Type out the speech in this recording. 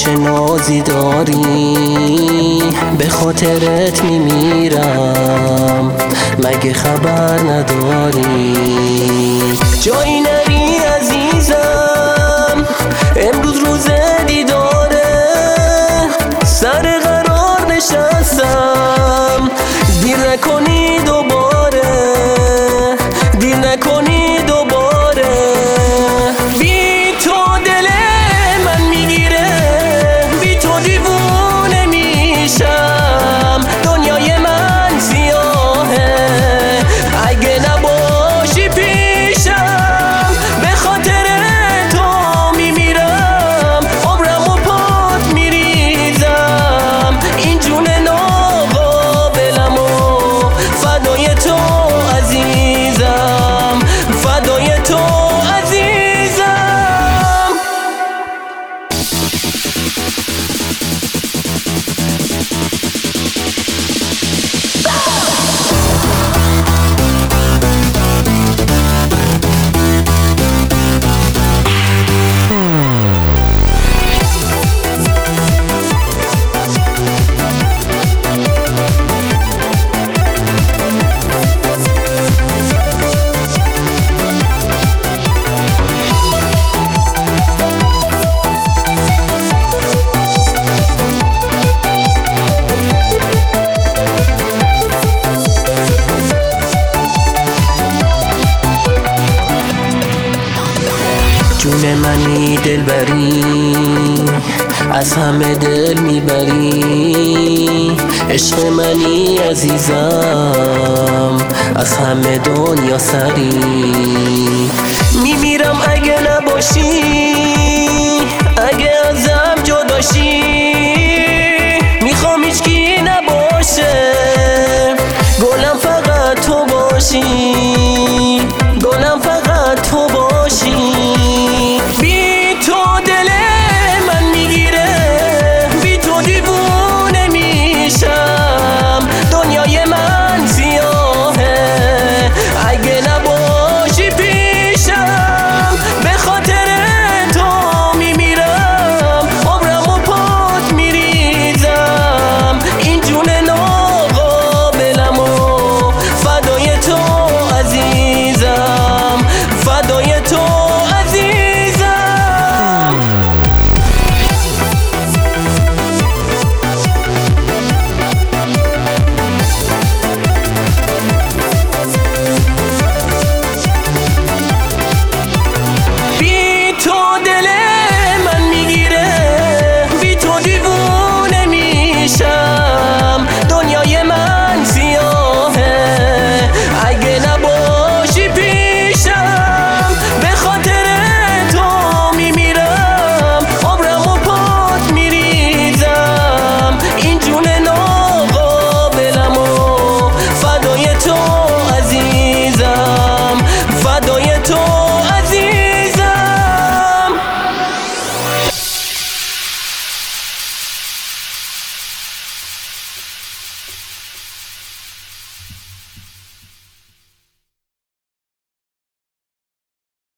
چه نازی داری، به خاطرت میمیرم، مگه خبر نداری؟ جایی نری عزیزم، امروز روز دیداره، سر قرار نشستم، دیر نکنی دوباره، دیر نکنی دوباره. بی تو دل من میگیره، بی تو دیوونه میشم، دنیای من سیاهه اگه نباشی پیشم، به خاطر تو میمیرم، عمرمو پات میریزم، این جون ناقابلمو فدای تو عزیزم، فدای تو عزیزم. جون منی دلبری، از همه دل میبری، عشق منی عزیزم، از همه دنیا سری، میمیرم اگه نباشی،